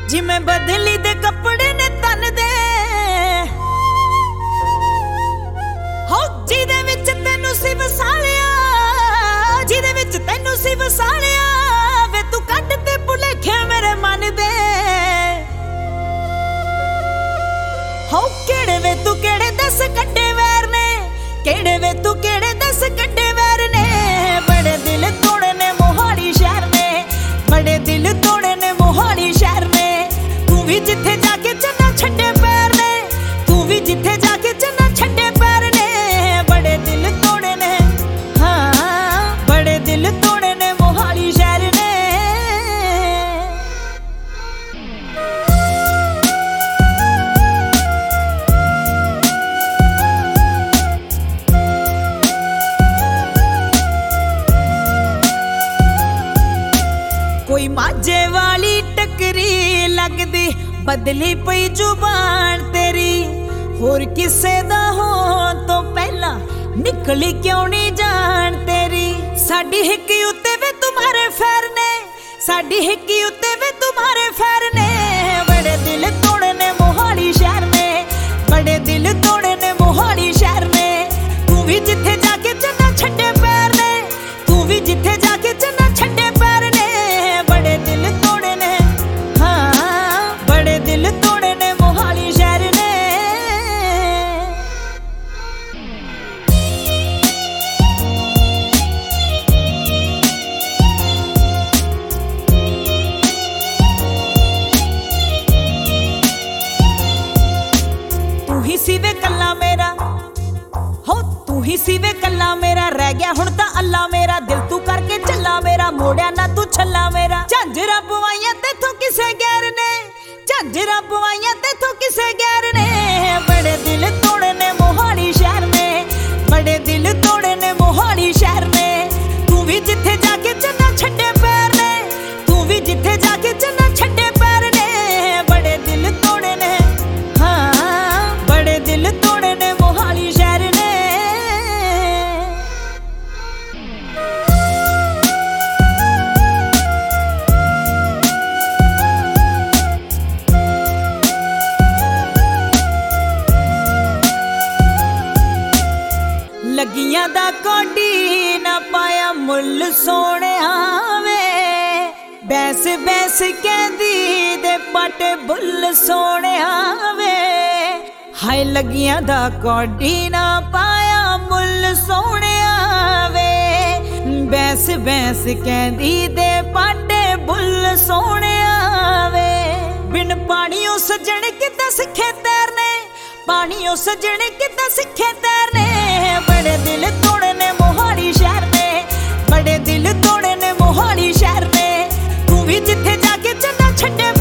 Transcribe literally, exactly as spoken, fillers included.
जिमें बदली दे कपड़े ने तन दे हो जिदे विच तैनू सी वसालिया जिदे विच तैनू सी वसालिया वे तू कट ते भुलेखे मेरे मन दे हो केड़े वे तू केड़े दस कड्डे वैर ने केड़े वे तू केड़े दस कड्डे वैर ने बड़े दिल तोड़े ने मोहाली शहर ने बड़े दिल तोड़े ने मोहाली शहर ने तू भी जिथे जाके चन्ना छड्डे पैर ने तू भी जिथे जाके चन्ना छड्डे पैर ने बड़े दिल तोड़े ने हाँ बड़े दिल तोड़े ने मोहाली शहर ने कोई माजे वाली टकरी लगदी बदली पई जुबान तेरी होर किसे दा हो तो पहला निकली क्यों नहीं जान तेरी साडी हिक्की उत्ते वे तुम्हारे फैर ने साडी हिक्की उत्ते वे तुम्हारे फैर ने बड़े दिल तोड़े ने मोहाली शहर में बड़े दिल तोड़े ने मोहाली शहर में तू भी जिथे जाके चन्ना छड्डे पैर ने तू भी जिथे जाके चन्ना छड्डे पैर ने बड़े दिल तोड़े ने हाँ बड़े दिल तोड़े ने मोहाली शहर ने तू ही सी वे कल्ला मेरा हो तू ही सी वे कल्ला मेरा रह गया हुण तां अल्लाह मेरा दिल तू करके चला मेरा मोड़िया ना तू छला मेरा झांजरा पवाइया तेथों किसे गैर ने झांजरा पवाइया तेथों किसे गैर ने बड़े दिल तोड़े ने मोहाली शहर में बड़े दिल तोड़े ने मोहाली शहर में तू भी जिथे जाके चन्ना छड्डे पैर ने तू भी जिथे जाके चन्ना छड्डे पैर ने बड़े दिल तोड़े ने हाँ बड़े दिल तोड़े ने मोहाली शहर ने लगियां दा कोडी ना पाया मुल सोने आवे बैस बैस कहंदी दे पाटे बुल सोने आवे हाय लगियां दा कोडी ना पाया मुल सोने आवे बैस बैस कहंदी दे पाटे बुल सोने आवे बिन पानियों सजण किदा सिखे तैरने पानियों सजण किदा सिखे तैरने बड़े दिल तोड़े ने मोहाली शहर में बड़े दिल तोड़े ने मोहाली शहर में तू भी जिथे जाके चन्ना छड्डे